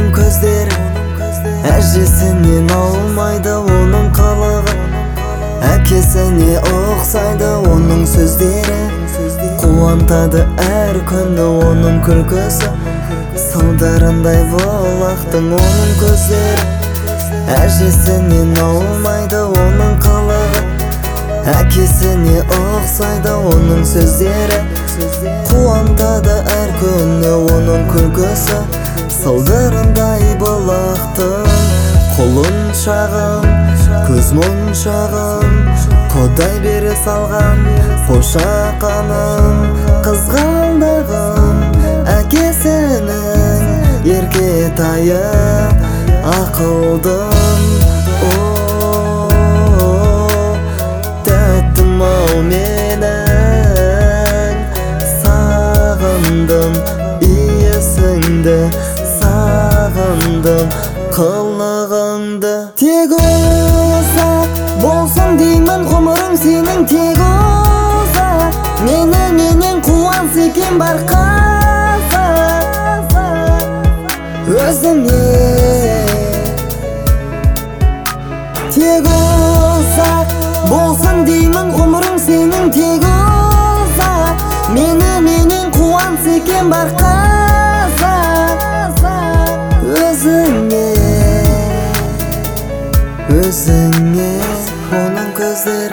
Оның көздері әжесінен аумайды, оның қылығы әкесіне ұқсайды. Оның сөздері қуантады әр күнді, оның күлкісі сылдырындай бұлақтың. Оның көздері әжесінен аумайды, оның қылығы әкесіне ұқсайды. Оның сөздері қуантады әр күні, оның күлкісі сылдырындай бұлақтың. Қолын шағын, көз моншағын Құдай бере салған, қошақанын қызғалдағын. Әкесінің еркетайы ақылдың. Тәттім-ау менің, сағындым иесіңді, сағындым қылығыңды. Тек ұзақ болсын деймін ғұмырың сенің, тек ұзақ менен қуанса екен бар қазақ өзіме. Тек ұзақ болсын деймін ғұмырың сенің, тек ұзақ менен қуанса екен бар қазақ.